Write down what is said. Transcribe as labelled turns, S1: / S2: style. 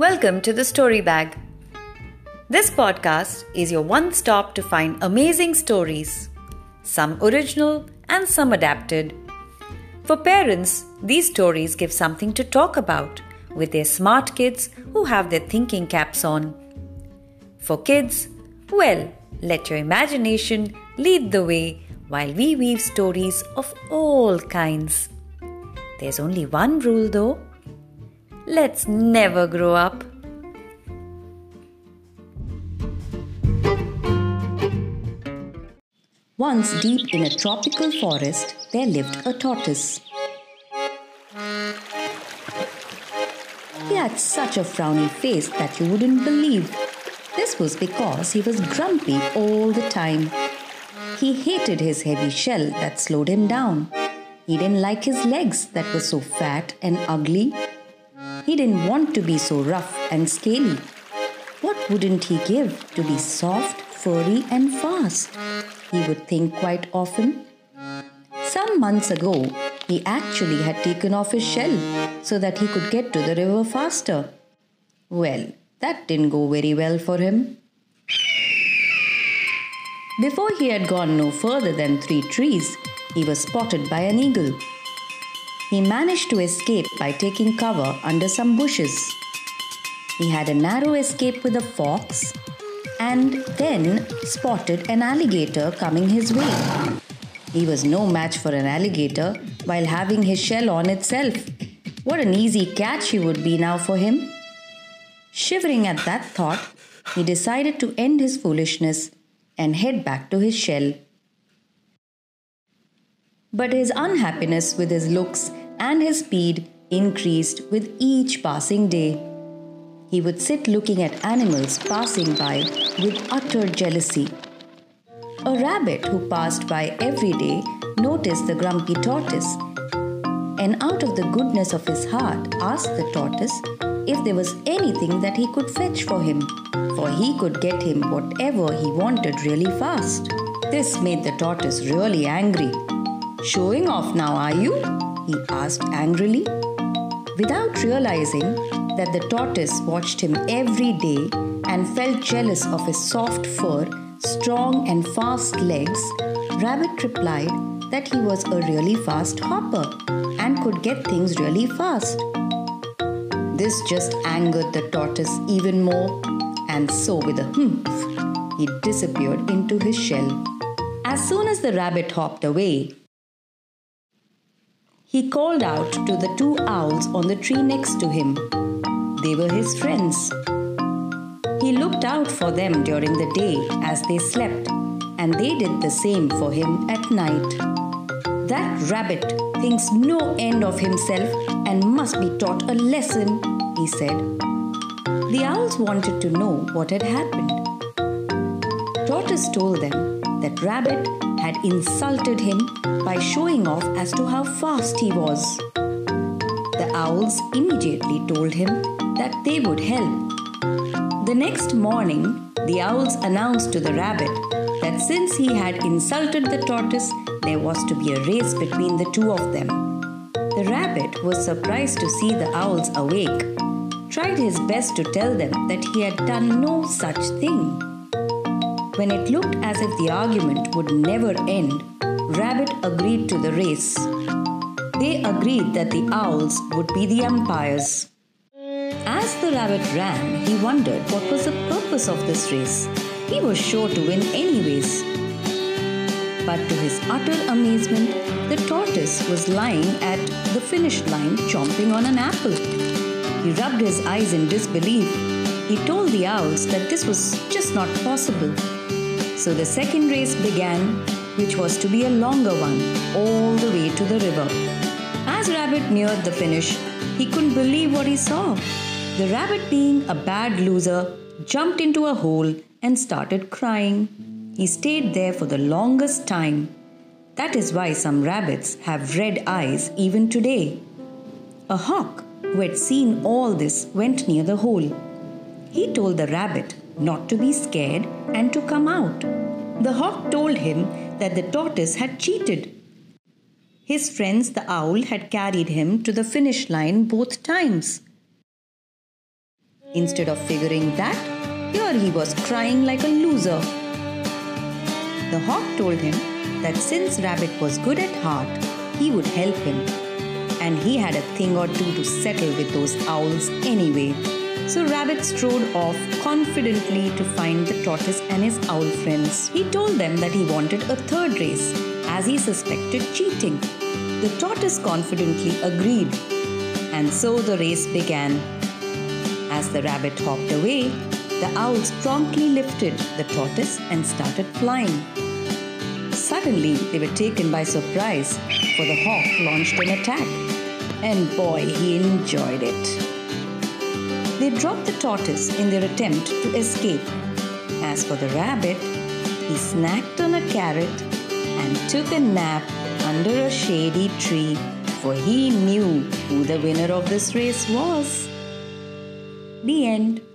S1: Welcome to the Story Bag. This podcast is your one stop to find amazing stories, some original and some adapted. For parents, these stories give something to talk about with their smart kids who have their thinking caps on. For kids, well, let your imagination lead the way while we weave stories of all kinds. There's only one rule though. Let's never grow up.
S2: Once deep in a tropical forest, there lived a tortoise. He had such a frowny face that you wouldn't believe. This was because he was grumpy all the time. He hated his heavy shell that slowed him down. He didn't like his legs that were so fat and ugly. He didn't want to be so rough and scaly. What wouldn't he give to be soft, furry and fast? He would think quite often. Some months ago, he actually had taken off his shell so that he could get to the river faster. Well, that didn't go very well for him. Before he had gone no further than 3 trees, he was spotted by an eagle. He managed to escape by taking cover under some bushes. He had a narrow escape with a fox and then spotted an alligator coming his way. He was no match for an alligator while having his shell on itself. What an easy catch he would be now for him. Shivering at that thought, he decided to end his foolishness and head back to his shell. But his unhappiness with his looks and his speed increased with each passing day. He would sit looking at animals passing by with utter jealousy. A rabbit who passed by every day noticed the grumpy tortoise and out of the goodness of his heart asked the tortoise if there was anything that he could fetch for him, for he could get him whatever he wanted really fast. This made the tortoise really angry. "Showing off now, are you?" he asked angrily. Without realizing that the tortoise watched him every day and felt jealous of his soft fur, strong and fast legs, Rabbit replied that he was a really fast hopper and could get things really fast. This just angered the tortoise even more, and so with a humph, he disappeared into his shell. As soon as the rabbit hopped away, he called out to the 2 owls on the tree next to him. They were his friends. He looked out for them during the day as they slept, and they did the same for him at night. "That rabbit thinks no end of himself and must be taught a lesson," he said. The owls wanted to know what had happened. Tortoise told them that Rabbit had insulted him by showing off as to how fast he was. The owls immediately told him that they would help. The next morning, the owls announced to the rabbit that since he had insulted the tortoise, there was to be a race between the 2 of them. The rabbit was surprised to see the owls awake, tried his best to tell them that he had done no such thing. When it looked as if the argument would never end, Rabbit agreed to the race. They agreed that the owls would be the umpires. As the rabbit ran, he wondered what was the purpose of this race. He was sure to win anyways. But to his utter amazement, the tortoise was lying at the finish line chomping on an apple. He rubbed his eyes in disbelief. He told the owls that this was just not possible. So the second race began, which was to be a longer one, all the way to the river. As Rabbit neared the finish, he couldn't believe what he saw. The rabbit, being a bad loser, jumped into a hole and started crying. He stayed there for the longest time. That is why some rabbits have red eyes even today. A hawk, who had seen all this, went near the hole. He told the rabbit not to be scared and to come out. The hawk told him that the tortoise had cheated. His friends, the owl, had carried him to the finish line both times. Instead of figuring that, here he was crying like a loser. The hawk told him that since Rabbit was good at heart, he would help him. And he had a thing or two to settle with those owls anyway. So Rabbit strode off confidently to find the tortoise and his owl friends. He told them that he wanted a third race, as he suspected cheating. The tortoise confidently agreed, and so the race began. As the rabbit hopped away, the owls promptly lifted the tortoise and started flying. Suddenly, they were taken by surprise, for the hawk launched an attack. And boy, he enjoyed it. They dropped the tortoise in their attempt to escape. As for the rabbit, he snacked on a carrot and took a nap under a shady tree, for he knew who the winner of this race was. The end.